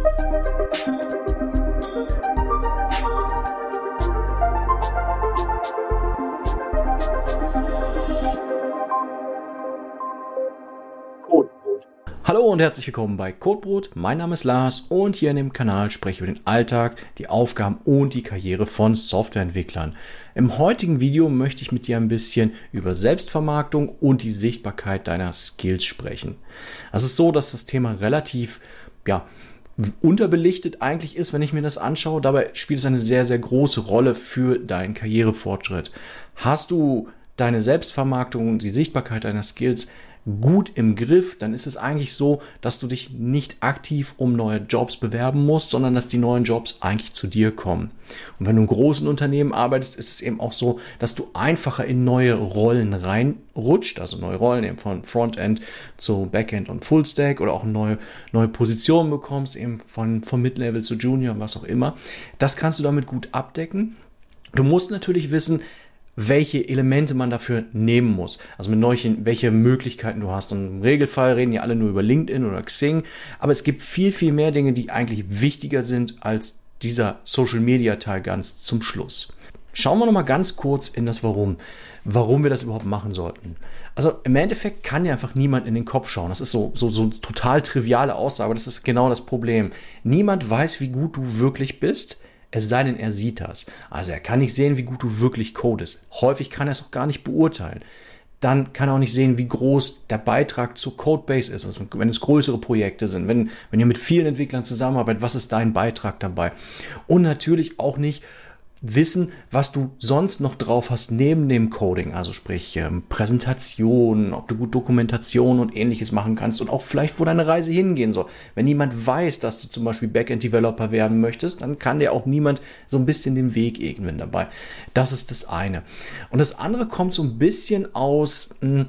Hallo und herzlich willkommen bei Codebrot. Mein Name ist Lars und hier in dem Kanal spreche ich über den Alltag, die Aufgaben und die Karriere von Softwareentwicklern. Im heutigen Video möchte ich mit dir ein bisschen über Selbstvermarktung und die Sichtbarkeit deiner Skills sprechen. Es ist so, dass das Thema relativ, unterbelichtet eigentlich ist, wenn ich mir das anschaue. Dabei spielt es eine sehr, sehr große Rolle für deinen Karrierefortschritt. Hast du deine Selbstvermarktung und die Sichtbarkeit deiner Skills gut im Griff, dann ist es eigentlich so, dass du dich nicht aktiv um neue Jobs bewerben musst, sondern dass die neuen Jobs eigentlich zu dir kommen. Und wenn du in großen Unternehmen arbeitest, ist es eben auch so, dass du einfacher in neue Rollen reinrutscht, also neue Rollen eben von Frontend zu Backend und Fullstack oder auch neue Positionen bekommst, eben von Mid-Level zu Junior und was auch immer. Das kannst du damit gut abdecken. Du musst natürlich wissen, welche Elemente man dafür nehmen muss. Also welche Möglichkeiten du hast. Und im Regelfall reden ja alle nur über LinkedIn oder Xing. Aber es gibt viel, viel mehr Dinge, die eigentlich wichtiger sind als dieser Social-Media-Teil ganz zum Schluss. Schauen wir nochmal ganz kurz in das Warum wir das überhaupt machen sollten. Also im Endeffekt kann ja einfach niemand in den Kopf schauen. Das ist so total triviale Aussage, aber das ist genau das Problem. Niemand weiß, wie gut du wirklich bist. Es sei denn, er sieht das. Also er kann nicht sehen, wie gut du wirklich codest. Häufig kann er es auch gar nicht beurteilen. Dann kann er auch nicht sehen, wie groß der Beitrag zur Codebase ist. Also wenn es größere Projekte sind, wenn ihr mit vielen Entwicklern zusammenarbeitet, was ist dein Beitrag dabei? Und natürlich auch nicht wissen, was du sonst noch drauf hast neben dem Coding, also sprich Präsentationen, ob du gut Dokumentation und ähnliches machen kannst und auch vielleicht, wo deine Reise hingehen soll. Wenn niemand weiß, dass du zum Beispiel Backend-Developer werden möchtest, dann kann dir auch niemand so ein bisschen den Weg ebnen dabei. Das ist das eine. Und das andere kommt so ein bisschen aus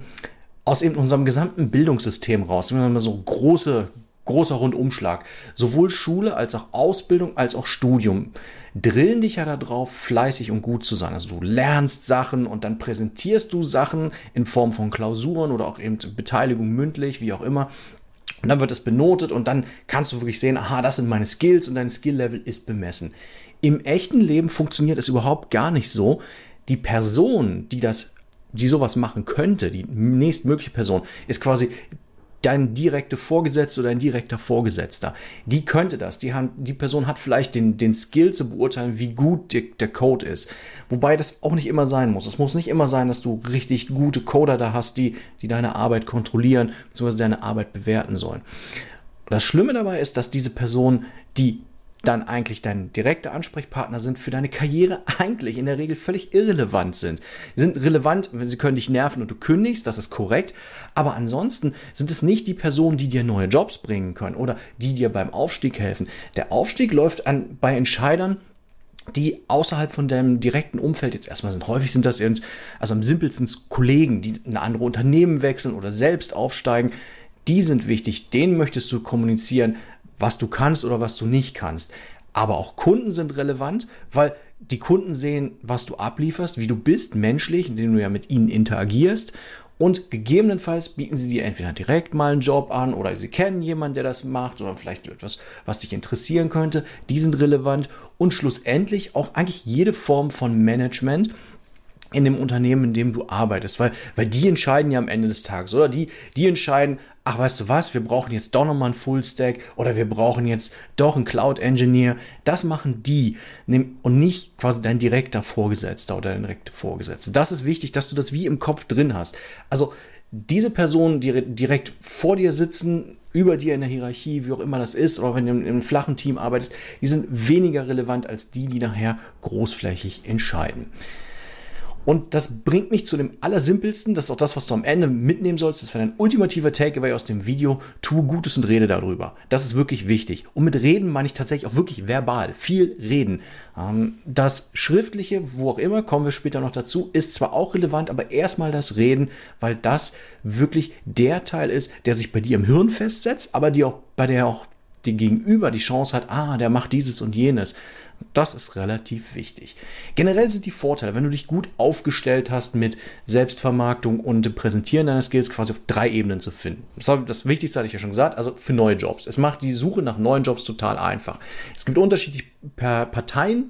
eben unserem gesamten Bildungssystem raus. Wir haben so großer Rundumschlag. Sowohl Schule als auch Ausbildung als auch Studium drillen dich ja darauf, fleißig und gut zu sein. Also du lernst Sachen und dann präsentierst du Sachen in Form von Klausuren oder auch eben Beteiligung mündlich, wie auch immer. Und dann wird es benotet und dann kannst du wirklich sehen, aha, das sind meine Skills und dein Skill-Level ist bemessen. Im echten Leben funktioniert es überhaupt gar nicht so. Die Person, die sowas machen könnte, die nächstmögliche Person, ist quasi dein direkter Vorgesetzter oder dein direkter Vorgesetzter. Die könnte das. Die Person hat vielleicht den Skill zu beurteilen, wie gut der Code ist. Wobei das auch nicht immer sein muss. Es muss nicht immer sein, dass du richtig gute Coder da hast, die deine Arbeit kontrollieren bzw. deine Arbeit bewerten sollen. Das Schlimme dabei ist, dass diese Personen, die dann eigentlich dein direkter Ansprechpartner sind, für deine Karriere eigentlich in der Regel völlig irrelevant sind. Sie sind relevant, wenn sie können dich nerven und du kündigst, das ist korrekt, aber ansonsten sind es nicht die Personen, die dir neue Jobs bringen können oder die dir beim Aufstieg helfen. Der Aufstieg läuft bei Entscheidern, die außerhalb von deinem direkten Umfeld jetzt erstmal sind. Häufig sind das am simpelsten Kollegen, die in andere Unternehmen wechseln oder selbst aufsteigen. Die sind wichtig, denen möchtest du kommunizieren, was du kannst oder was du nicht kannst. Aber auch Kunden sind relevant, weil die Kunden sehen, was du ablieferst, wie du bist, menschlich, indem du ja mit ihnen interagierst. Und gegebenenfalls bieten sie dir entweder direkt mal einen Job an oder sie kennen jemanden, der das macht oder vielleicht etwas, was dich interessieren könnte. Die sind relevant und schlussendlich auch eigentlich jede Form von Management in dem Unternehmen, in dem du arbeitest, weil die entscheiden ja am Ende des Tages, oder? Die entscheiden, ach, weißt du was, wir brauchen jetzt doch nochmal einen Fullstack oder wir brauchen jetzt doch einen Cloud-Engineer. Das machen die und nicht quasi dein direkter Vorgesetzter oder dein direkte Vorgesetzte. Das ist wichtig, dass du das wie im Kopf drin hast. Also diese Personen, die direkt vor dir sitzen, über dir in der Hierarchie, wie auch immer das ist, oder wenn du in einem flachen Team arbeitest, die sind weniger relevant als die nachher großflächig entscheiden. Und das bringt mich zu dem Allersimpelsten, das ist auch das, was du am Ende mitnehmen sollst, das wäre ein ultimativer Takeaway aus dem Video, tue Gutes und rede darüber. Das ist wirklich wichtig. Und mit Reden meine ich tatsächlich auch wirklich verbal, viel reden. Das Schriftliche, wo auch immer, kommen wir später noch dazu, ist zwar auch relevant, aber erstmal das Reden, weil das wirklich der Teil ist, der sich bei dir im Hirn festsetzt, aber bei der auch die Gegenüber die Chance hat, der macht dieses und jenes. Das ist relativ wichtig. Generell sind die Vorteile, wenn du dich gut aufgestellt hast mit Selbstvermarktung und dem Präsentieren deiner Skills, quasi auf 3 Ebenen zu finden. Das Wichtigste hatte ich ja schon gesagt, also für neue Jobs. Es macht die Suche nach neuen Jobs total einfach. Es gibt unterschiedliche Parteien,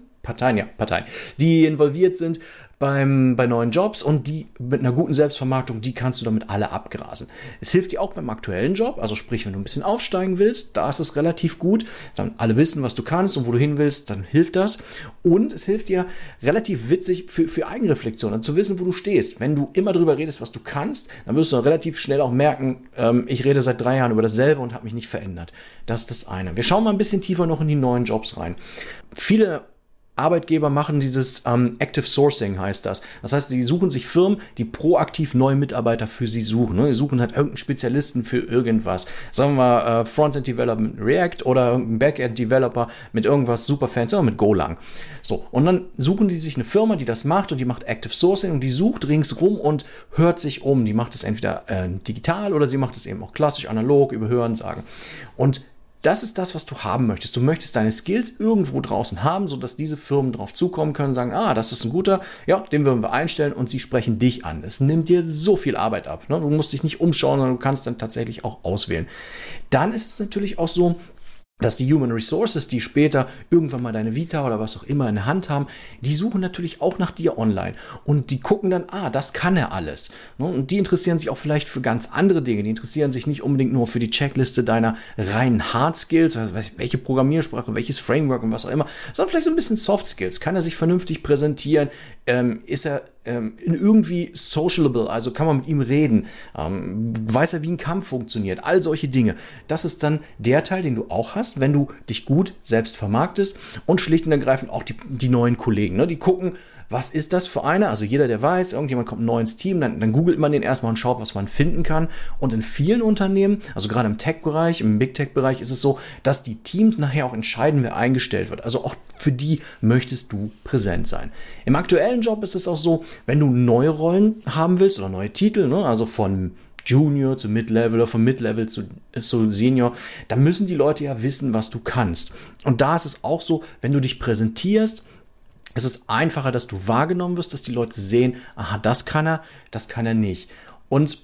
die involviert sind bei neuen Jobs, und die mit einer guten Selbstvermarktung, die kannst du damit alle abgrasen. Es hilft dir auch beim aktuellen Job, also sprich, wenn du ein bisschen aufsteigen willst, da ist es relativ gut, dann alle wissen, was du kannst und wo du hin willst, dann hilft das. Und es hilft dir relativ witzig für Eigenreflexion, dann zu wissen, wo du stehst. Wenn du immer darüber redest, was du kannst, dann wirst du relativ schnell auch merken, ich rede seit 3 Jahren über dasselbe und habe mich nicht verändert. Das ist das eine. Wir schauen mal ein bisschen tiefer noch in die neuen Jobs rein. Viele Arbeitgeber machen dieses Active Sourcing, heißt das. Das heißt, sie suchen sich Firmen, die proaktiv neue Mitarbeiter für sie suchen. Ne? Sie suchen halt irgendeinen Spezialisten für irgendwas. Sagen wir mal Frontend Development React oder irgendeinen Backend Developer mit irgendwas super fancy, mit Golang. So, und dann suchen die sich eine Firma, die das macht, und die macht Active Sourcing und die sucht ringsrum und hört sich um. Die macht es entweder digital oder sie macht es eben auch klassisch analog über Hörensagen. Und das ist das, was du haben möchtest. Du möchtest deine Skills irgendwo draußen haben, sodass diese Firmen drauf zukommen können und sagen, das ist ein guter, ja, den würden wir einstellen, und sie sprechen dich an. Es nimmt dir so viel Arbeit ab. Ne? Du musst dich nicht umschauen, sondern du kannst dann tatsächlich auch auswählen. Dann ist es natürlich auch so, dass die Human Resources, die später irgendwann mal deine Vita oder was auch immer in der Hand haben, die suchen natürlich auch nach dir online, und die gucken dann, das kann er alles. Und die interessieren sich auch vielleicht für ganz andere Dinge. Die interessieren sich nicht unbedingt nur für die Checkliste deiner reinen Hard Skills, also welche Programmiersprache, welches Framework und was auch immer, sondern vielleicht so ein bisschen Soft Skills. Kann er sich vernünftig präsentieren? Ist er irgendwie sociable, also kann man mit ihm reden? Weiß er, wie ein Kampf funktioniert? All solche Dinge. Das ist dann der Teil, den du auch hast, wenn du dich gut selbst vermarktest, und schlicht und ergreifend auch die neuen Kollegen. Ne? Die gucken, was ist das für einer? Also jeder, der weiß, irgendjemand kommt neu ins Team, dann googelt man den erstmal und schaut, was man finden kann. Und in vielen Unternehmen, also gerade im Tech-Bereich, im Big-Tech-Bereich, ist es so, dass die Teams nachher auch entscheiden, wer eingestellt wird. Also auch für die möchtest du präsent sein. Im aktuellen Job ist es auch so, wenn du neue Rollen haben willst oder neue Titel, ne, also von Junior zu Mid-Level oder von Mid-Level zu Senior, dann müssen die Leute ja wissen, was du kannst. Und da ist es auch so, wenn du dich präsentierst, es ist einfacher, dass du wahrgenommen wirst, dass die Leute sehen, das kann er nicht. Und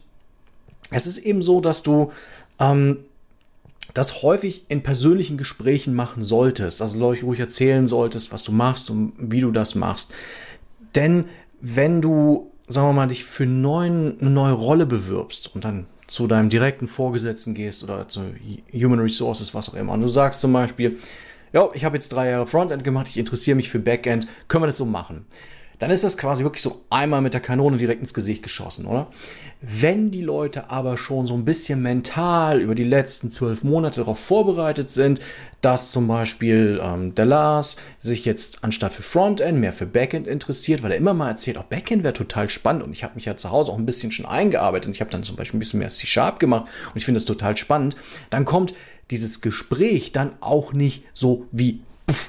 es ist eben so, dass du das häufig in persönlichen Gesprächen machen solltest, also ruhig erzählen solltest, was du machst und wie du das machst. Denn wenn du, sagen wir mal, dich für eine neue Rolle bewirbst und dann zu deinem direkten Vorgesetzten gehst oder zu Human Resources, was auch immer, und du sagst zum Beispiel, ich habe jetzt 3 Jahre Frontend gemacht, ich interessiere mich für Backend, können wir das so machen? Dann ist das quasi wirklich so einmal mit der Kanone direkt ins Gesicht geschossen, oder? Wenn die Leute aber schon so ein bisschen mental über die letzten 12 Monate darauf vorbereitet sind, dass zum Beispiel der Lars sich jetzt anstatt für Frontend mehr für Backend interessiert, weil er immer mal erzählt, auch Backend wäre total spannend, und ich habe mich ja zu Hause auch ein bisschen schon eingearbeitet und ich habe dann zum Beispiel ein bisschen mehr C# gemacht und ich finde das total spannend, dann kommt dieses Gespräch dann auch nicht so wie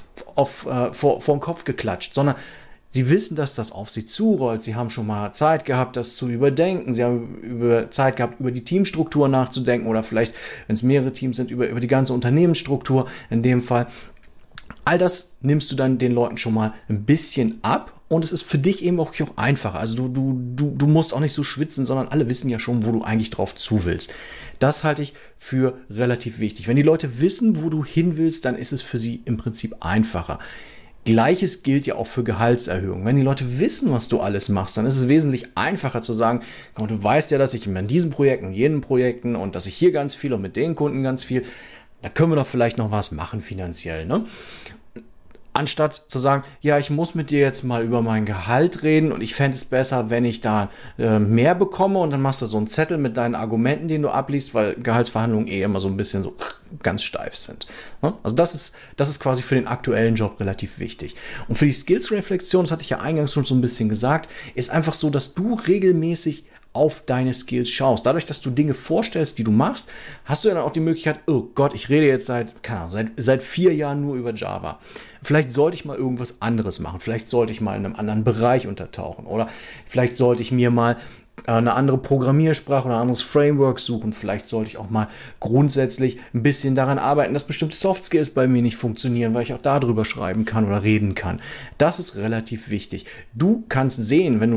vor den Kopf geklatscht, sondern sie wissen, dass das auf sie zurollt. Sie haben schon mal Zeit gehabt, das zu überdenken. Sie haben Zeit gehabt, über die Teamstruktur nachzudenken, oder vielleicht, wenn es mehrere Teams sind, über die ganze Unternehmensstruktur in dem Fall. All das nimmst du dann den Leuten schon mal ein bisschen ab, und es ist für dich eben auch einfacher. Also du musst auch nicht so schwitzen, sondern alle wissen ja schon, wo du eigentlich drauf zu willst. Das halte ich für relativ wichtig. Wenn die Leute wissen, wo du hin willst, dann ist es für sie im Prinzip einfacher. Gleiches gilt ja auch für Gehaltserhöhungen. Wenn die Leute wissen, was du alles machst, dann ist es wesentlich einfacher zu sagen, du weißt ja, dass ich in diesen Projekten und jenen Projekten und dass ich hier ganz viel und mit den Kunden ganz viel, da können wir doch vielleicht noch was machen finanziell, ne? Anstatt zu sagen, ich muss mit dir jetzt mal über mein Gehalt reden und ich fände es besser, wenn ich da mehr bekomme, und dann machst du so einen Zettel mit deinen Argumenten, den du abliest, weil Gehaltsverhandlungen immer so ein bisschen so ganz steif sind. Also das ist quasi für den aktuellen Job relativ wichtig. Und für die Skills-Reflexion, das hatte ich ja eingangs schon so ein bisschen gesagt, ist einfach so, dass du regelmäßig auf deine Skills schaust. Dadurch, dass du Dinge vorstellst, die du machst, hast du ja dann auch die Möglichkeit, oh Gott, ich rede jetzt seit 4 Jahren nur über Java. Vielleicht sollte ich mal irgendwas anderes machen. Vielleicht sollte ich mal in einem anderen Bereich untertauchen. Oder vielleicht sollte ich mir mal eine andere Programmiersprache oder ein anderes Framework suchen. Vielleicht sollte ich auch mal grundsätzlich ein bisschen daran arbeiten, dass bestimmte Soft Skills bei mir nicht funktionieren, weil ich auch darüber schreiben kann oder reden kann. Das ist relativ wichtig. Du kannst sehen, wenn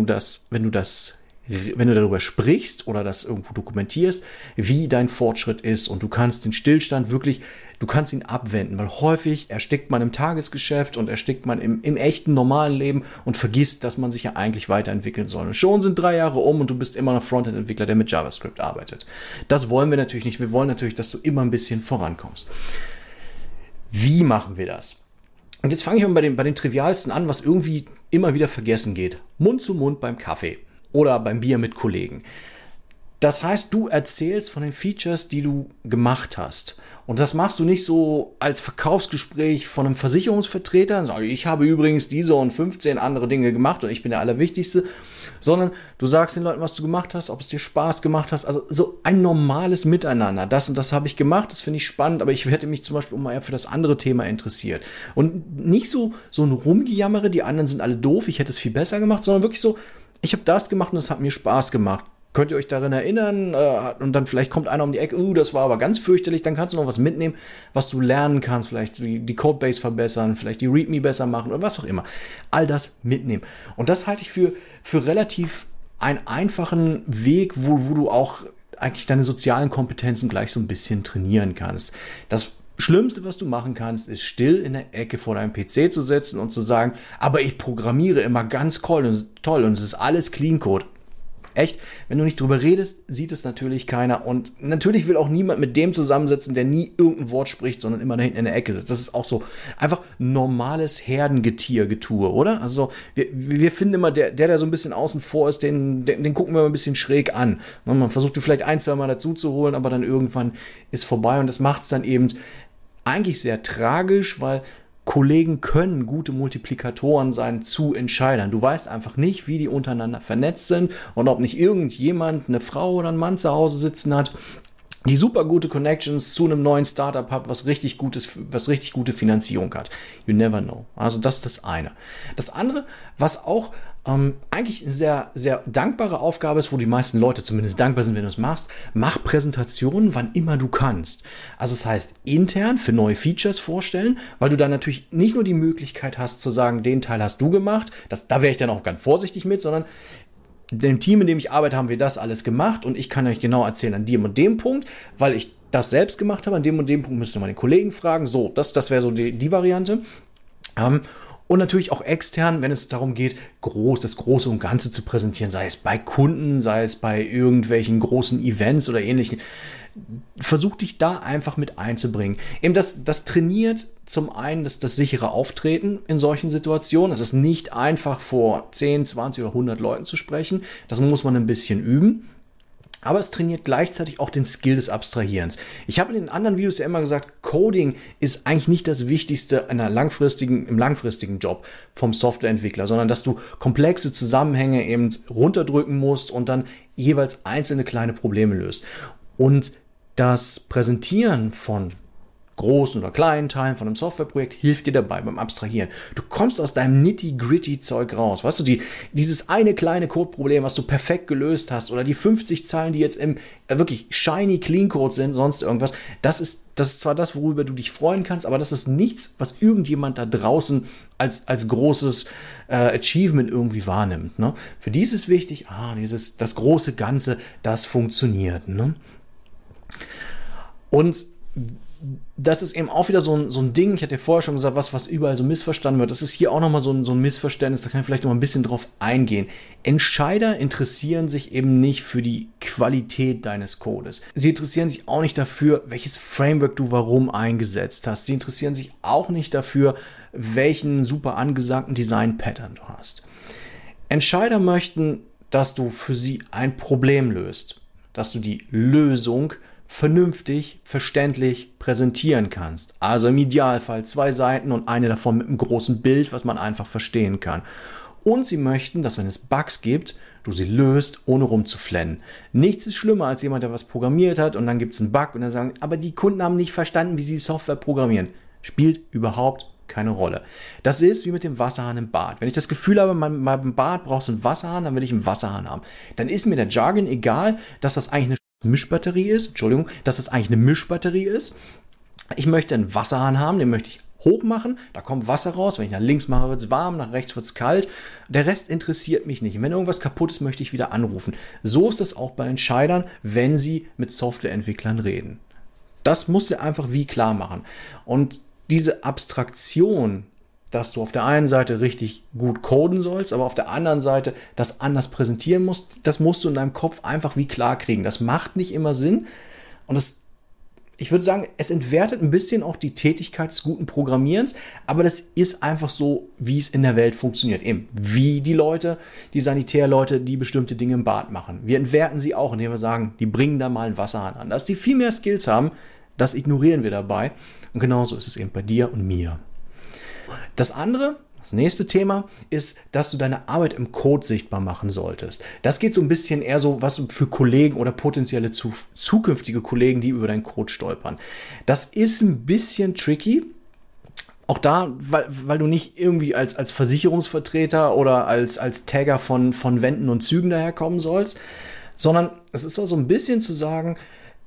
du darüber sprichst oder das irgendwo dokumentierst, wie dein Fortschritt ist, und du kannst den Stillstand wirklich, du kannst ihn abwenden, weil häufig erstickt man im Tagesgeschäft und erstickt man im echten normalen Leben und vergisst, dass man sich ja eigentlich weiterentwickeln soll. Und schon sind 3 Jahre um und du bist immer noch Frontend-Entwickler, der mit JavaScript arbeitet. Das wollen wir natürlich nicht. Wir wollen natürlich, dass du immer ein bisschen vorankommst. Wie machen wir das? Und jetzt fange ich mal bei den Trivialsten an, was irgendwie immer wieder vergessen geht. Mund zu Mund beim Kaffee. Oder beim Bier mit Kollegen. Das heißt, du erzählst von den Features, die du gemacht hast. Und das machst du nicht so als Verkaufsgespräch von einem Versicherungsvertreter. Sag, ich habe übrigens diese und 15 andere Dinge gemacht und ich bin der Allerwichtigste. Sondern du sagst den Leuten, was du gemacht hast, ob es dir Spaß gemacht hast. Also so ein normales Miteinander. Das und das habe ich gemacht, das finde ich spannend, aber ich hätte mich zum Beispiel mal für das andere Thema interessiert. Und nicht so ein Rumgejammere, die anderen sind alle doof, ich hätte es viel besser gemacht, sondern wirklich so, ich habe das gemacht und es hat mir Spaß gemacht. Könnt ihr euch daran erinnern? Und dann vielleicht kommt einer um die Ecke, das war aber ganz fürchterlich. Dann kannst du noch was mitnehmen, was du lernen kannst. Vielleicht die Codebase verbessern, vielleicht die README besser machen oder was auch immer. All das mitnehmen. Und das halte ich für relativ einen einfachen Weg, wo du auch eigentlich deine sozialen Kompetenzen gleich so ein bisschen trainieren kannst. Das Schlimmste, was du machen kannst, ist still in der Ecke vor deinem PC zu sitzen und zu sagen, aber ich programmiere immer ganz toll und es ist alles Clean Code. Echt, wenn du nicht drüber redest, sieht es natürlich keiner, und natürlich will auch niemand mit dem zusammensitzen, der nie irgendein Wort spricht, sondern immer da hinten in der Ecke sitzt. Das ist auch so einfach normales Herdengetier-Getue, oder? Also wir finden immer, der so ein bisschen außen vor ist, den gucken wir mal ein bisschen schräg an. Man versucht vielleicht 1-2 Mal dazu zu holen, aber dann irgendwann ist vorbei, und das macht es dann eben eigentlich sehr tragisch, weil Kollegen können gute Multiplikatoren sein zu Entscheidern. Du weißt einfach nicht, wie die untereinander vernetzt sind und ob nicht irgendjemand, eine Frau oder ein Mann zu Hause sitzen hat, die super gute Connections zu einem neuen Startup hat, was richtig gute Finanzierung hat. You never know. Also das ist das eine. Das andere, was auch eigentlich eine sehr, sehr dankbare Aufgabe ist, wo die meisten Leute zumindest dankbar sind, wenn du es machst, mach Präsentationen, wann immer du kannst. Also das heißt, intern für neue Features vorstellen, weil du dann natürlich nicht nur die Möglichkeit hast zu sagen, den Teil hast du gemacht, da wäre ich dann auch ganz vorsichtig mit, sondern dem Team, in dem ich arbeite, haben wir das alles gemacht und ich kann euch genau erzählen an dem und dem Punkt, weil ich das selbst gemacht habe, an dem und dem Punkt müsst ihr mal den Kollegen fragen. So, das wäre so die Variante. Und natürlich auch extern, wenn es darum geht, das Große und Ganze zu präsentieren, sei es bei Kunden, sei es bei irgendwelchen großen Events oder ähnlichen. Versuch dich da einfach mit einzubringen. Eben das trainiert zum einen das sichere Auftreten in solchen Situationen. Es ist nicht einfach vor 10, 20 oder 100 Leuten zu sprechen. Das muss man ein bisschen üben. Aber es trainiert gleichzeitig auch den Skill des Abstrahierens. Ich habe in den anderen Videos ja immer gesagt, Coding ist eigentlich nicht das Wichtigste im langfristigen Job vom Softwareentwickler, sondern dass du komplexe Zusammenhänge eben runterdrücken musst und dann jeweils einzelne kleine Probleme löst. Und das Präsentieren von großen oder kleinen Teilen von einem Softwareprojekt hilft dir dabei beim Abstrahieren. Du kommst aus deinem Nitty-Gritty-Zeug raus. Weißt du, dieses eine kleine Codeproblem, was du perfekt gelöst hast, oder die 50 Zeilen, die jetzt im wirklich shiny Clean Code sind, sonst irgendwas, das ist zwar das, worüber du dich freuen kannst, aber das ist nichts, was irgendjemand da draußen als großes Achievement irgendwie wahrnimmt. Ne? Für die ist es wichtig, das große Ganze, das funktioniert. Ne? Und das ist eben auch wieder so ein Ding, ich hatte ja vorher schon gesagt, was überall so missverstanden wird. Das ist hier auch nochmal so ein Missverständnis, da kann ich vielleicht noch ein bisschen drauf eingehen. Entscheider interessieren sich eben nicht für die Qualität deines Codes. Sie interessieren sich auch nicht dafür, welches Framework du warum eingesetzt hast. Sie interessieren sich auch nicht dafür, welchen super angesagten Design-Pattern du hast. Entscheider möchten, dass du für sie ein Problem löst, dass du die Lösung vernünftig, verständlich präsentieren kannst. Also im Idealfall 2 Seiten und eine davon mit einem großen Bild, was man einfach verstehen kann. Und sie möchten, dass wenn es Bugs gibt, du sie löst, ohne rumzuflennen. Nichts ist schlimmer als jemand, der was programmiert hat und dann gibt es einen Bug und dann sagen, aber die Kunden haben nicht verstanden, wie sie Software programmieren. Spielt überhaupt keine Rolle. Das ist wie mit dem Wasserhahn im Bad. Wenn ich das Gefühl habe, mein Bad braucht so einen Wasserhahn, dann will ich einen Wasserhahn haben. Dann ist mir der Jargon egal, dass das eigentlich eine Mischbatterie ist. Entschuldigung, dass das eigentlich eine Mischbatterie ist. Ich möchte einen Wasserhahn haben, den möchte ich hoch machen, da kommt Wasser raus. Wenn ich nach links mache, wird es warm, nach rechts wird es kalt. Der Rest interessiert mich nicht. Und wenn irgendwas kaputt ist, möchte ich wieder anrufen. So ist es auch bei Entscheidern, wenn sie mit Softwareentwicklern reden. Das musst du einfach wie klar machen. Und diese Abstraktion, dass du auf der einen Seite richtig gut coden sollst, aber auf der anderen Seite das anders präsentieren musst, das musst du in deinem Kopf einfach wie klar kriegen. Das macht nicht immer Sinn. Und ich würde sagen, es entwertet ein bisschen auch die Tätigkeit des guten Programmierens, aber das ist einfach so, wie es in der Welt funktioniert. Eben wie die Leute, die Sanitärleute, die bestimmte Dinge im Bad machen. Wir entwerten sie auch, indem wir sagen, die bringen da mal einen Wasserhahn an. Dass die viel mehr Skills haben, das ignorieren wir dabei. Und genauso ist es eben bei dir und mir. Das nächste Thema ist, dass du deine Arbeit im Code sichtbar machen solltest. Das geht so ein bisschen eher so, was für Kollegen oder potenzielle zukünftige Kollegen, die über deinen Code stolpern. Das ist ein bisschen tricky. Auch da, weil du nicht irgendwie als Versicherungsvertreter oder als Tagger von Wänden und Zügen daherkommen sollst, sondern es ist auch so ein bisschen zu sagen,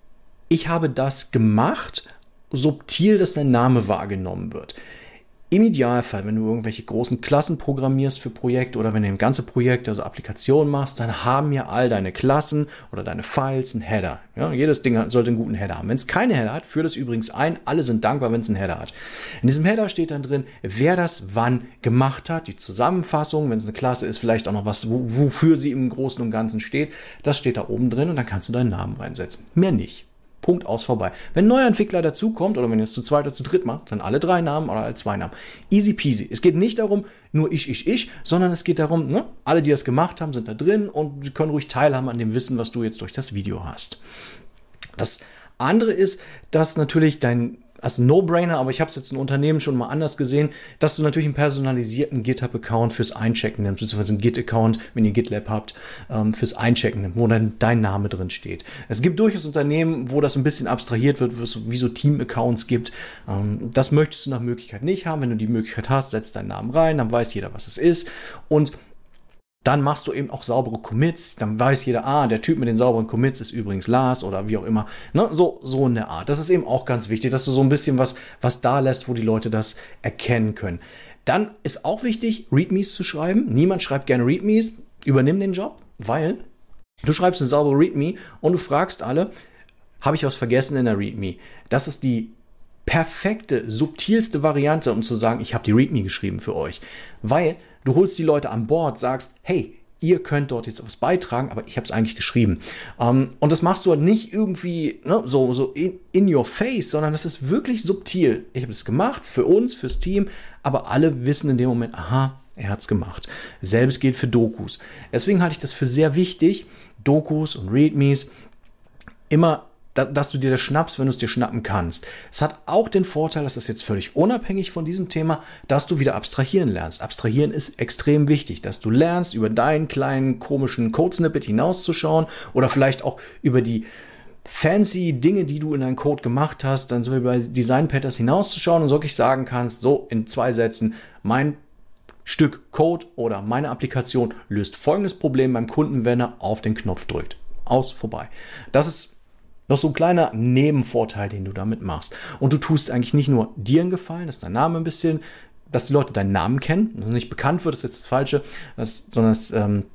ich habe das gemacht, subtil, dass dein Name wahrgenommen wird. Im Idealfall, wenn du irgendwelche großen Klassen programmierst für Projekte oder wenn du ganze Projekte, also Applikationen machst, dann haben ja all deine Klassen oder deine Files einen Header. Ja, jedes Ding sollte einen guten Header haben. Wenn es keine Header hat, führt es übrigens ein. Alle sind dankbar, wenn es einen Header hat. In diesem Header steht dann drin, wer das wann gemacht hat, die Zusammenfassung, wenn es eine Klasse ist, vielleicht auch noch was, wofür sie im Großen und Ganzen steht. Das steht da oben drin und dann kannst du deinen Namen reinsetzen. Mehr nicht. Punkt, aus, vorbei. Wenn ein neuer Entwickler dazukommt oder wenn ihr es zu zweit oder zu dritt macht, dann alle 3 Namen oder alle 2 Namen. Easy peasy. Es geht nicht darum, nur ich, sondern es geht darum, alle, die das gemacht haben, sind da drin und sie können ruhig teilhaben an dem Wissen, was du jetzt durch das Video hast. Das andere ist, dass natürlich als No-Brainer, aber ich habe es jetzt in Unternehmen schon mal anders gesehen, dass du natürlich einen personalisierten GitHub-Account fürs Einchecken nimmst, beziehungsweise einen Git-Account, wenn ihr GitLab habt, fürs Einchecken nimmst, wo dann dein Name drin steht. Es gibt durchaus Unternehmen, wo das ein bisschen abstrahiert wird, wie so Team-Accounts gibt. Das möchtest du nach Möglichkeit nicht haben. Wenn du die Möglichkeit hast, setzt deinen Namen rein, dann weiß jeder, was es ist. Und dann machst du eben auch saubere Commits, dann weiß jeder, der Typ mit den sauberen Commits ist übrigens Lars oder wie auch immer. Ne? So in der Art. Das ist eben auch ganz wichtig, dass du so ein bisschen was da lässt, wo die Leute das erkennen können. Dann ist auch wichtig, Readmes zu schreiben. Niemand schreibt gerne Readmes. Übernimm den Job, weil du schreibst eine saubere Readme und du fragst alle, habe ich was vergessen in der Readme? Das ist die perfekte, subtilste Variante, um zu sagen, ich habe die Readme geschrieben für euch. Weil du holst die Leute an Bord, sagst, hey, ihr könnt dort jetzt was beitragen, aber ich habe es eigentlich geschrieben. Und das machst du halt nicht irgendwie so in your face, sondern das ist wirklich subtil. Ich habe das gemacht für uns, fürs Team, aber alle wissen in dem Moment, aha, er hat es gemacht. Selbes gilt für Dokus. Deswegen halte ich das für sehr wichtig, Dokus und Readmes immer, dass du dir das schnappst, wenn du es dir schnappen kannst. Es hat auch den Vorteil, das ist jetzt völlig unabhängig von diesem Thema, dass du wieder abstrahieren lernst. Abstrahieren ist extrem wichtig, dass du lernst, über deinen kleinen komischen Code-Snippet hinauszuschauen oder vielleicht auch über die fancy Dinge, die du in deinem Code gemacht hast, dann so wie bei Design Patterns hinauszuschauen und so wirklich sagen kannst, so in 2 Sätzen, mein Stück Code oder meine Applikation löst folgendes Problem beim Kunden, wenn er auf den Knopf drückt. Aus, vorbei. Das ist noch so ein kleiner Nebenvorteil, den du damit machst. Und du tust eigentlich nicht nur dir einen Gefallen, dass dein Name ein bisschen, dass die Leute deinen Namen kennen, dass nicht bekannt wird, ist jetzt das Falsche, sondern dass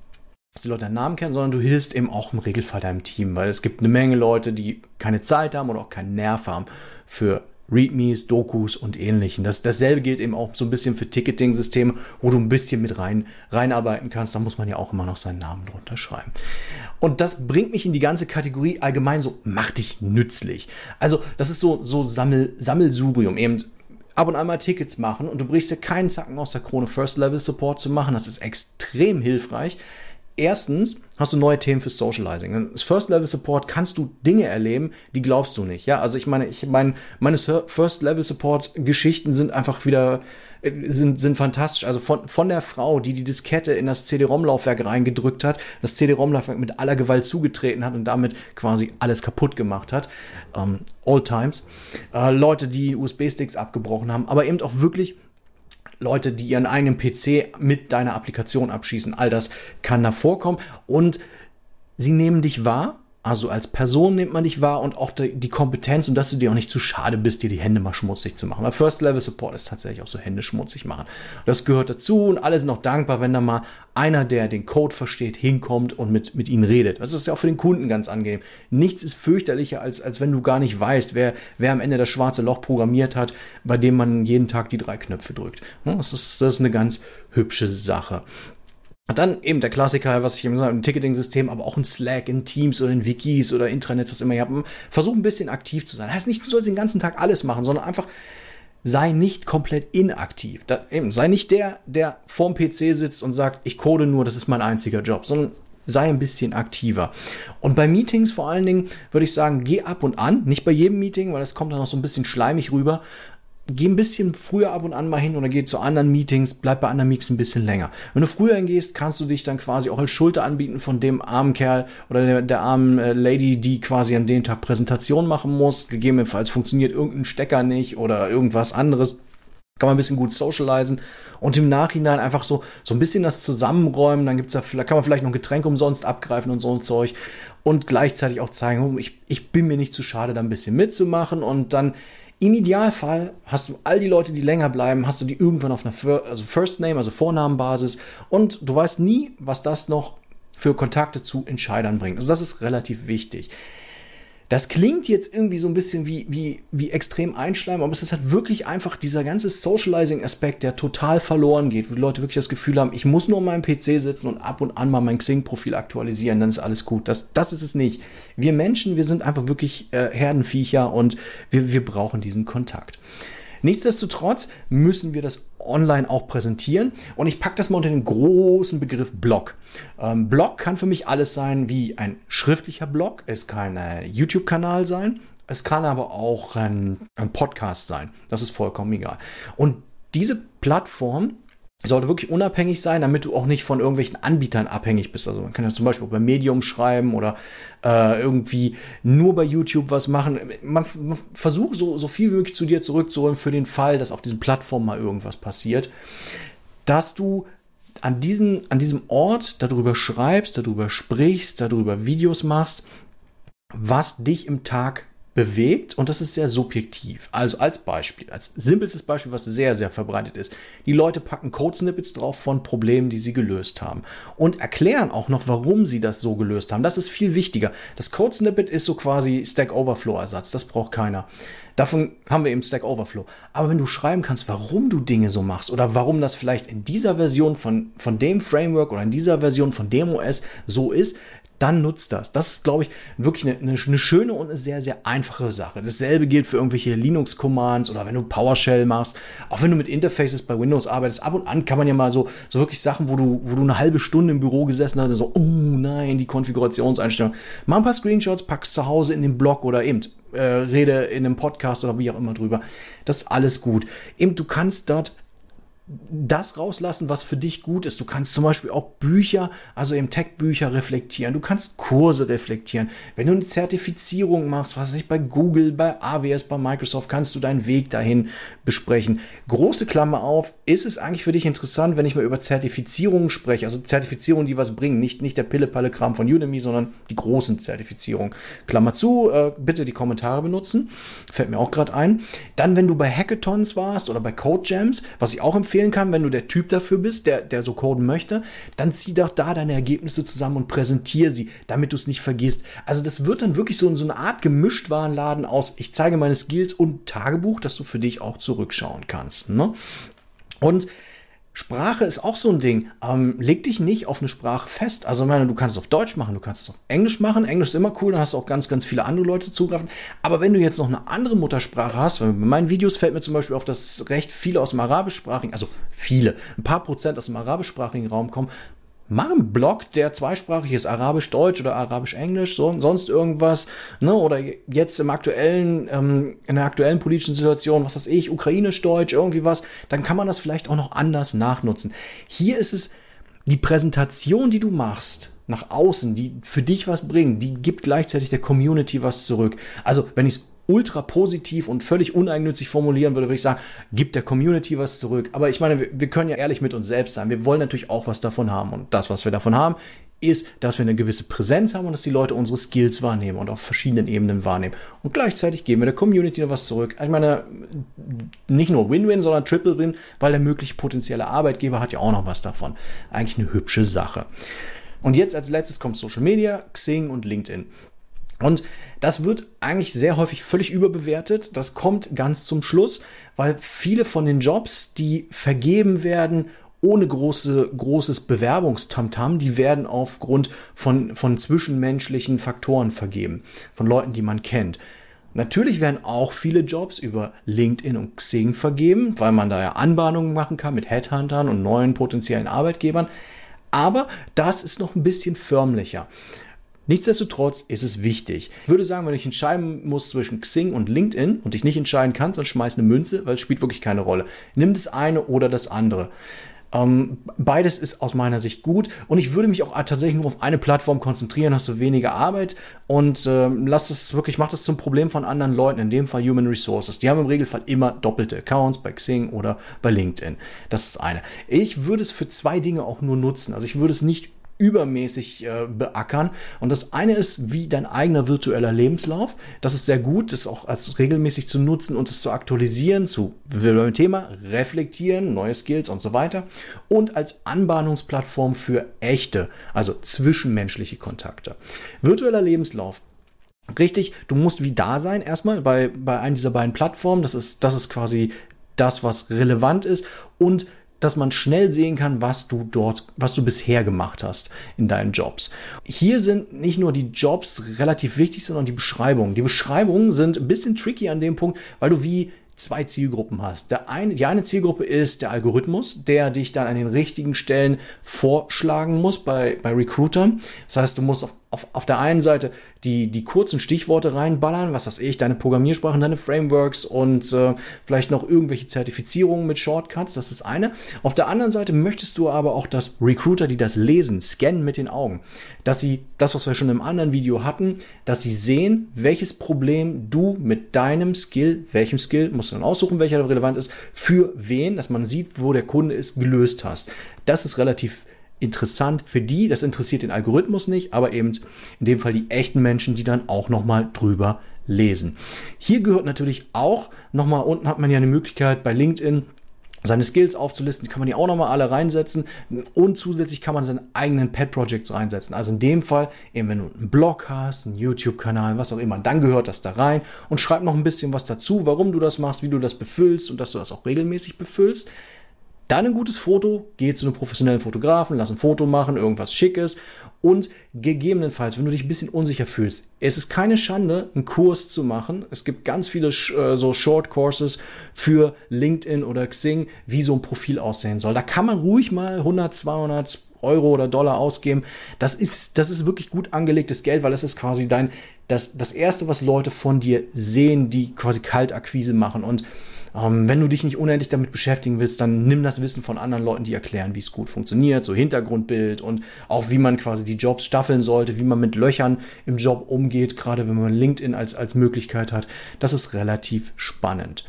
die Leute deinen Namen kennen, sondern du hilfst eben auch im Regelfall deinem Team, weil es gibt eine Menge Leute, die keine Zeit haben oder auch keinen Nerv haben für Readmes, Dokus und Ähnlichen. Dasselbe gilt eben auch so ein bisschen für Ticketing-Systeme, wo du ein bisschen mit reinarbeiten kannst. Da muss man ja auch immer noch seinen Namen drunter schreiben. Und das bringt mich in die ganze Kategorie allgemein so, mach dich nützlich. Also das ist so Sammelsurium, eben ab und an mal Tickets machen und du brichst dir keinen Zacken aus der Krone, First-Level-Support zu machen. Das ist extrem hilfreich. Erstens hast du neue Themen für Socializing. Im First-Level-Support kannst du Dinge erleben, die glaubst du nicht. Ja, also meine First-Level-Support-Geschichten sind einfach wieder, sind fantastisch. Also von der Frau, die Diskette in das CD-ROM-Laufwerk reingedrückt hat, das CD-ROM-Laufwerk mit aller Gewalt zugetreten hat und damit quasi alles kaputt gemacht hat. All times. Leute, die USB-Sticks abgebrochen haben, aber eben auch wirklich Leute, die ihren eigenen PC mit deiner Applikation abschießen. All das kann da vorkommen und sie nehmen dich wahr. Also als Person nimmt man dich wahr und auch die Kompetenz und dass du dir auch nicht zu schade bist, dir die Hände mal schmutzig zu machen. Weil First-Level-Support ist tatsächlich auch so Hände schmutzig machen. Das gehört dazu und alle sind auch dankbar, wenn da mal einer, der den Code versteht, hinkommt und mit ihnen redet. Das ist ja auch für den Kunden ganz angenehm. Nichts ist fürchterlicher, als wenn du gar nicht weißt, wer am Ende das schwarze Loch programmiert hat, bei dem man jeden Tag die 3 Knöpfe drückt. Das ist eine ganz hübsche Sache. Dann eben der Klassiker, was ich eben sage, ein Ticketing-System, aber auch ein Slack, in Teams oder in Wikis oder Intranets, was immer ihr habt. Versuch ein bisschen aktiv zu sein. Das heißt nicht, du sollst den ganzen Tag alles machen, sondern einfach sei nicht komplett inaktiv. Sei nicht der vorm PC sitzt und sagt, ich code nur, das ist mein einziger Job, sondern sei ein bisschen aktiver. Und bei Meetings vor allen Dingen würde ich sagen, geh ab und an, nicht bei jedem Meeting, weil das kommt dann noch so ein bisschen schleimig rüber. Geh ein bisschen früher ab und an mal hin oder geh zu anderen Meetings, bleib bei anderen Meetings ein bisschen länger. Wenn du früher hingehst, kannst du dich dann quasi auch als Schulter anbieten von dem armen Kerl oder der armen Lady, die quasi an dem Tag Präsentation machen muss. Gegebenenfalls funktioniert irgendein Stecker nicht oder irgendwas anderes. Kann man ein bisschen gut socialisen und im Nachhinein einfach so ein bisschen das zusammenräumen. Dann kann man vielleicht noch ein Getränk umsonst abgreifen und so ein Zeug und gleichzeitig auch zeigen, ich bin mir nicht zu schade, da ein bisschen mitzumachen und dann im Idealfall hast du all die Leute, die länger bleiben, hast du die irgendwann auf einer First Name, also Vornamenbasis und du weißt nie, was das noch für Kontakte zu Entscheidern bringt. Also das ist relativ wichtig. Das klingt jetzt irgendwie so ein bisschen wie extrem einschleimen, aber es ist halt wirklich einfach dieser ganze Socializing-Aspekt, der total verloren geht, wo die Leute wirklich das Gefühl haben, ich muss nur an meinem PC sitzen und ab und an mal mein Xing-Profil aktualisieren, dann ist alles gut. Das ist es nicht. Wir Menschen, wir sind einfach wirklich Herdenviecher und wir brauchen diesen Kontakt. Nichtsdestotrotz müssen wir das online auch präsentieren und ich packe das mal unter den großen Begriff Blog. Blog kann für mich alles sein wie ein schriftlicher Blog, es kann ein YouTube-Kanal sein, es kann aber auch ein Podcast sein, das ist vollkommen egal. Und diese Plattform sollte wirklich unabhängig sein, damit du auch nicht von irgendwelchen Anbietern abhängig bist. Also man kann ja zum Beispiel auch bei Medium schreiben oder irgendwie nur bei YouTube was machen. Man versucht so viel wie möglich zu dir zurückzuholen für den Fall, dass auf diesen Plattformen mal irgendwas passiert, dass du an diesem Ort darüber schreibst, darüber sprichst, darüber Videos machst, was dich im Tag bewegt und das ist sehr subjektiv. Also als Beispiel, als simpelstes Beispiel, was sehr, sehr verbreitet ist. Die Leute packen Code-Snippets drauf von Problemen, die sie gelöst haben und erklären auch noch, warum sie das so gelöst haben. Das ist viel wichtiger. Das Code-Snippet ist so quasi Stack Overflow-Ersatz. Das braucht keiner. Davon haben wir eben Stack Overflow. Aber wenn du schreiben kannst, warum du Dinge so machst oder warum das vielleicht in dieser Version von dem Framework oder in dieser Version von dem OS so ist, dann nutzt das. Das ist, glaube ich, wirklich eine schöne und eine sehr, sehr einfache Sache. Dasselbe gilt für irgendwelche Linux-Commands oder wenn du PowerShell machst. Auch wenn du mit Interfaces bei Windows arbeitest. Ab und an kann man ja mal so wirklich Sachen, wo du eine halbe Stunde im Büro gesessen hast und so, oh nein, die Konfigurationseinstellung. Mach ein paar Screenshots, pack's zu Hause in den Blog oder eben rede in einem Podcast oder wie auch immer drüber. Das ist alles gut. Eben, du kannst dort das rauslassen, was für dich gut ist. Du kannst zum Beispiel auch Bücher, also eben Tech-Bücher reflektieren. Du kannst Kurse reflektieren. Wenn du eine Zertifizierung machst, was weiß ich, bei Google, bei AWS, bei Microsoft, kannst du deinen Weg dahin besprechen. Große Klammer auf, ist es eigentlich für dich interessant, wenn ich mal über Zertifizierungen spreche? Also Zertifizierungen, die was bringen. Nicht der Pille-Palle-Kram von Udemy, sondern die großen Zertifizierungen. Klammer zu, bitte die Kommentare benutzen. Fällt mir auch gerade ein. Dann, wenn du bei Hackathons warst oder bei Code Jams, was ich auch empfehlen kann, wenn du der Typ dafür bist, der so coden möchte, dann zieh doch da deine Ergebnisse zusammen und präsentiere sie, damit du es nicht vergisst. Also das wird dann wirklich so eine Art Gemischtwarenladen aus, ich zeige meine Skills und Tagebuch, dass du für dich auch zurückschauen kannst. Ne? Und Sprache ist auch so ein Ding. Leg dich nicht auf eine Sprache fest. Also, du kannst es auf Deutsch machen, du kannst es auf Englisch machen. Englisch ist immer cool, dann hast du auch ganz, ganz viele andere Leute zugreifen. Aber wenn du jetzt noch eine andere Muttersprache hast, weil bei meinen Videos fällt mir zum Beispiel auf, dass recht viele aus dem arabischsprachigen, also viele, ein paar Prozent aus dem arabischsprachigen Raum kommen, mach einen Blog, der zweisprachig ist, Arabisch-Deutsch oder Arabisch-Englisch, sonst irgendwas, ne? Oder jetzt in der aktuellen politischen Situation, was weiß ich, Ukrainisch-Deutsch, irgendwie was, dann kann man das vielleicht auch noch anders nachnutzen. Hier ist es die Präsentation, die du machst, nach außen, die für dich was bringt, die gibt gleichzeitig der Community was zurück. Also, wenn ich es ultra positiv und völlig uneigennützig formulieren würde, würde ich sagen, gib der Community was zurück. Aber ich meine, wir können ja ehrlich mit uns selbst sein. Wir wollen natürlich auch was davon haben. Und das, was wir davon haben, ist, dass wir eine gewisse Präsenz haben und dass die Leute unsere Skills wahrnehmen und auf verschiedenen Ebenen wahrnehmen. Und gleichzeitig geben wir der Community noch was zurück. Ich meine, nicht nur Win-Win, sondern Triple-Win, weil der mögliche potenzielle Arbeitgeber hat ja auch noch was davon. Eigentlich eine hübsche Sache. Und jetzt als letztes kommt Social Media, Xing und LinkedIn. Und das wird eigentlich sehr häufig völlig überbewertet. Das kommt ganz zum Schluss, weil viele von den Jobs, die vergeben werden, ohne großes Bewerbungstamtam, die werden aufgrund von zwischenmenschlichen Faktoren vergeben, von Leuten, die man kennt. Natürlich werden auch viele Jobs über LinkedIn und Xing vergeben, weil man da ja Anbahnungen machen kann mit Headhuntern und neuen potenziellen Arbeitgebern. Aber das ist noch ein bisschen förmlicher. Nichtsdestotrotz ist es wichtig. Ich würde sagen, wenn ich entscheiden muss zwischen Xing und LinkedIn und dich nicht entscheiden kannst, dann schmeiß eine Münze, weil es spielt wirklich keine Rolle. Nimm das eine oder das andere. Beides ist aus meiner Sicht gut und ich würde mich auch tatsächlich nur auf eine Plattform konzentrieren, hast du weniger Arbeit und mach das zum Problem von anderen Leuten, in dem Fall Human Resources. Die haben im Regelfall immer doppelte Accounts bei Xing oder bei LinkedIn. Das ist eine. Ich würde es für zwei Dinge auch nur nutzen. Also ich würde es nicht übermäßig beackern. Und das eine ist wie dein eigener virtueller Lebenslauf. Das ist sehr gut, das auch als regelmäßig zu nutzen und es zu aktualisieren, zu beim Thema reflektieren, neue Skills und so weiter. Und als Anbahnungsplattform für echte, also zwischenmenschliche Kontakte. Virtueller Lebenslauf. Richtig, du musst wie da sein erstmal bei einer dieser beiden Plattformen. Das ist quasi das, was relevant ist und dass man schnell sehen kann, was du bisher gemacht hast in deinen Jobs. Hier sind nicht nur die Jobs relativ wichtig, sondern die Beschreibungen. Die Beschreibungen sind ein bisschen tricky an dem Punkt, weil du wie zwei Zielgruppen hast. Die eine Zielgruppe ist der Algorithmus, der dich dann an den richtigen Stellen vorschlagen muss bei Recruitern. Das heißt, du musst auf der einen Seite die kurzen Stichworte reinballern, was weiß ich, deine Programmiersprachen, deine Frameworks und vielleicht noch irgendwelche Zertifizierungen mit Shortcuts, das ist eine. Auf der anderen Seite möchtest du aber auch, dass Recruiter, die das lesen, scannen mit den Augen, dass sie, das was wir schon im anderen Video hatten, dass sie sehen, welches Problem du mit deinem Skill, welchem Skill, musst du dann aussuchen, welcher relevant ist, für wen, dass man sieht, wo der Kunde ist, gelöst hast. Das ist relativ interessant für die, das interessiert den Algorithmus nicht, aber eben in dem Fall die echten Menschen, die dann auch nochmal drüber lesen. Hier gehört natürlich auch nochmal, unten hat man ja eine Möglichkeit bei LinkedIn, seine Skills aufzulisten, die kann man die auch nochmal alle reinsetzen und zusätzlich kann man seine eigenen Pet-Projects reinsetzen. Also in dem Fall, eben wenn du einen Blog hast, einen YouTube-Kanal, was auch immer, dann gehört das da rein und schreib noch ein bisschen was dazu, warum du das machst, wie du das befüllst und dass du das auch regelmäßig befüllst. Dann ein gutes Foto, geh zu einem professionellen Fotografen, lass ein Foto machen, irgendwas Schickes und gegebenenfalls, wenn du dich ein bisschen unsicher fühlst, es ist keine Schande, einen Kurs zu machen. Es gibt ganz viele so Short Courses für LinkedIn oder Xing, wie so ein Profil aussehen soll. Da kann man ruhig mal 100, 200 Euro oder Dollar ausgeben. Das ist wirklich gut angelegtes Geld, weil es ist quasi das Erste, was Leute von dir sehen, die quasi Kaltakquise machen. Und wenn du dich nicht unendlich damit beschäftigen willst, dann nimm das Wissen von anderen Leuten, die erklären, wie es gut funktioniert, so Hintergrundbild und auch wie man quasi die Jobs staffeln sollte, wie man mit Löchern im Job umgeht, gerade wenn man LinkedIn als Möglichkeit hat. Das ist relativ spannend.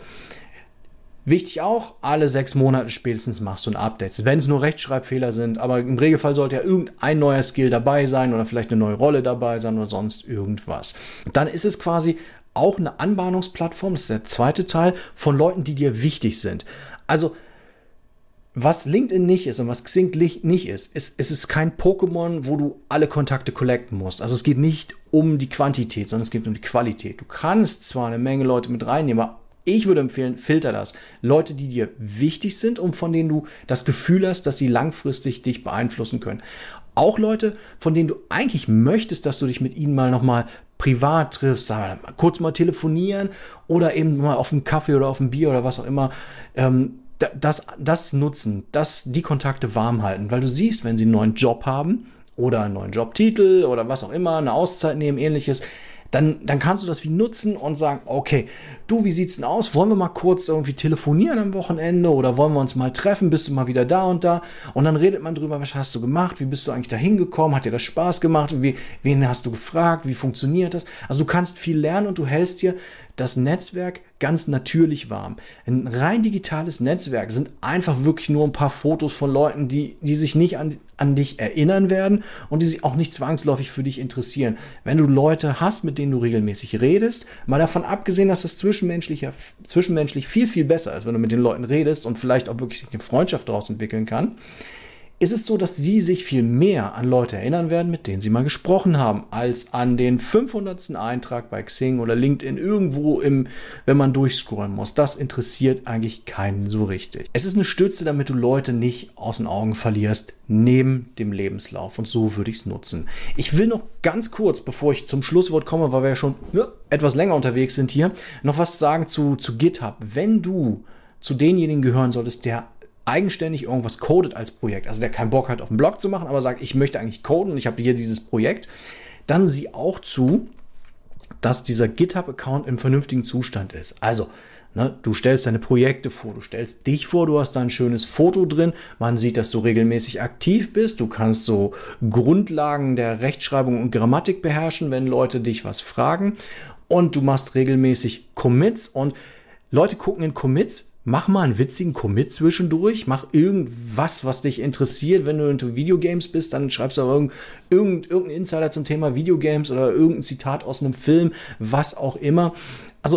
Wichtig auch, alle 6 Monate spätestens machst du ein Update. Wenn es nur Rechtschreibfehler sind, aber im Regelfall sollte ja irgendein neuer Skill dabei sein oder vielleicht eine neue Rolle dabei sein oder sonst irgendwas. Dann ist es quasi auch eine Anbahnungsplattform, das ist der zweite Teil, von Leuten, die dir wichtig sind. Also, was LinkedIn nicht ist und was Xing nicht ist, es ist kein Pokémon, wo du alle Kontakte collecten musst. Also es geht nicht um die Quantität, sondern es geht um die Qualität. Du kannst zwar eine Menge Leute mit reinnehmen, aber ich würde empfehlen, filter das. Leute, die dir wichtig sind und von denen du das Gefühl hast, dass sie langfristig dich beeinflussen können. Auch Leute, von denen du eigentlich möchtest, dass du dich mit ihnen mal nochmal privat triffst, kurz mal telefonieren oder eben mal auf einen Kaffee oder auf ein Bier oder was auch immer, das nutzen, die Kontakte warm halten, weil du siehst, wenn sie einen neuen Job haben oder einen neuen Jobtitel oder was auch immer, eine Auszeit nehmen, ähnliches, dann kannst du das wie nutzen und sagen, okay, du, wie sieht's denn aus? Wollen wir mal kurz irgendwie telefonieren am Wochenende oder wollen wir uns mal treffen? Bist du mal wieder da und da? Und dann redet man drüber, was hast du gemacht? Wie bist du eigentlich da hingekommen? Hat dir das Spaß gemacht? Wen hast du gefragt? Wie funktioniert das? Also du kannst viel lernen und du hältst dir das Netzwerk ganz natürlich warm. Ein rein digitales Netzwerk sind einfach wirklich nur ein paar Fotos von Leuten, die sich nicht an dich erinnern werden und die sich auch nicht zwangsläufig für dich interessieren. Wenn du Leute hast, mit denen du regelmäßig redest, mal davon abgesehen, dass das zwischenmenschlich viel, viel besser ist, wenn du mit den Leuten redest und vielleicht auch wirklich sich eine Freundschaft daraus entwickeln kann, ist es so, dass sie sich viel mehr an Leute erinnern werden, mit denen sie mal gesprochen haben, als an den 500. Eintrag bei Xing oder LinkedIn irgendwo wenn man durchscrollen muss. Das interessiert eigentlich keinen so richtig. Es ist eine Stütze, damit du Leute nicht aus den Augen verlierst, neben dem Lebenslauf. Und so würde ich es nutzen. Ich will noch ganz kurz, bevor ich zum Schlusswort komme, weil wir ja schon etwas länger unterwegs sind hier, noch was sagen zu GitHub. Wenn du zu denjenigen gehören solltest, der eigenständig irgendwas codet als Projekt, also der keinen Bock hat, auf dem Blog zu machen, aber sagt, ich möchte eigentlich coden und ich habe hier dieses Projekt, dann sieh auch zu, dass dieser GitHub-Account im vernünftigen Zustand ist. Also, du stellst deine Projekte vor, du stellst dich vor, du hast da ein schönes Foto drin, man sieht, dass du regelmäßig aktiv bist, du kannst so Grundlagen der Rechtschreibung und Grammatik beherrschen, wenn Leute dich was fragen, und du machst regelmäßig Commits, und Leute gucken in Commits. Mach mal einen witzigen Commit zwischendurch, mach irgendwas, was dich interessiert. Wenn du into Videogames bist, dann schreibst du aber irgendeinen Insider zum Thema Videogames oder irgendein Zitat aus einem Film, was auch immer. Also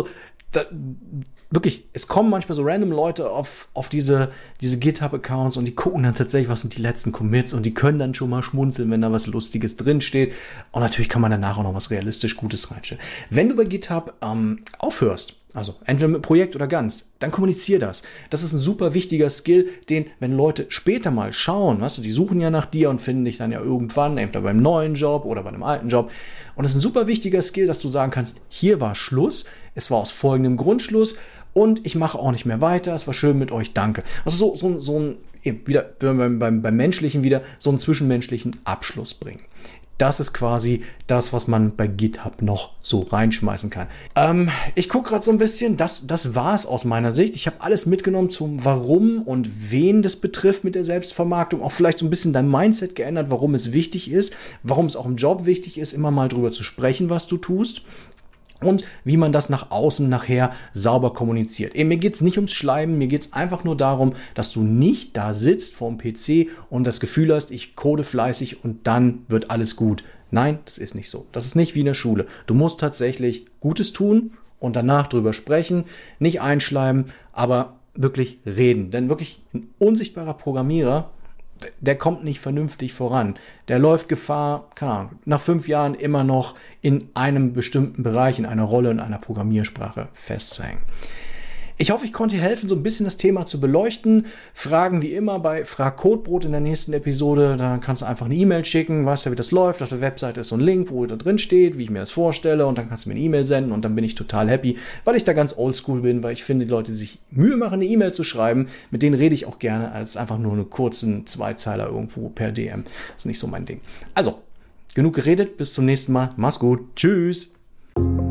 wirklich, es kommen manchmal so random Leute auf diese GitHub-Accounts und die gucken dann tatsächlich, was sind die letzten Commits, und die können dann schon mal schmunzeln, wenn da was Lustiges drinsteht. Und natürlich kann man danach auch noch was realistisch Gutes reinstellen. Wenn du bei GitHub aufhörst, also entweder mit Projekt oder ganz, dann kommunizier das. Das ist ein super wichtiger Skill, den, wenn Leute später mal schauen, weißt du, die suchen ja nach dir und finden dich dann ja irgendwann, entweder beim neuen Job oder bei einem alten Job. Und das ist ein super wichtiger Skill, dass du sagen kannst, hier war Schluss, es war aus folgendem Grund Schluss und ich mache auch nicht mehr weiter, es war schön mit euch, danke. Also so ein, wieder beim Menschlichen wieder, so einen zwischenmenschlichen Abschluss bringen. Das ist quasi das, was man bei GitHub noch so reinschmeißen kann. Ich gucke gerade so ein bisschen, das war es aus meiner Sicht. Ich habe alles mitgenommen zum Warum und wen das betrifft mit der Selbstvermarktung. Auch vielleicht so ein bisschen dein Mindset geändert, warum es wichtig ist, warum es auch im Job wichtig ist, immer mal drüber zu sprechen, was du tust. Und wie man das nach außen nachher sauber kommuniziert. Mir geht's nicht ums Schleimen, mir geht's einfach nur darum, dass du nicht da sitzt vorm PC und das Gefühl hast, ich code fleißig und dann wird alles gut. Nein, das ist nicht so. Das ist nicht wie in der Schule. Du musst tatsächlich Gutes tun und danach drüber sprechen, nicht einschleimen, aber wirklich reden. Denn wirklich ein unsichtbarer Programmierer, der kommt nicht vernünftig voran. Der läuft Gefahr, keine Ahnung, nach 5 Jahren immer noch in einem bestimmten Bereich, in einer Rolle, in einer Programmiersprache festzuhängen. Ich hoffe, ich konnte dir helfen, so ein bisschen das Thema zu beleuchten. Fragen wie immer bei Frag Codebrot in der nächsten Episode. Da kannst du einfach eine E-Mail schicken, weißt ja, wie das läuft. Auf der Webseite ist so ein Link, wo da drin steht, wie ich mir das vorstelle. Und dann kannst du mir eine E-Mail senden und dann bin ich total happy, weil ich da ganz oldschool bin, weil ich finde, die Leute, die sich Mühe machen, eine E-Mail zu schreiben, mit denen rede ich auch gerne, als einfach nur einen kurzen Zweizeiler irgendwo per DM. Das ist nicht so mein Ding. Also, genug geredet. Bis zum nächsten Mal. Mach's gut. Tschüss.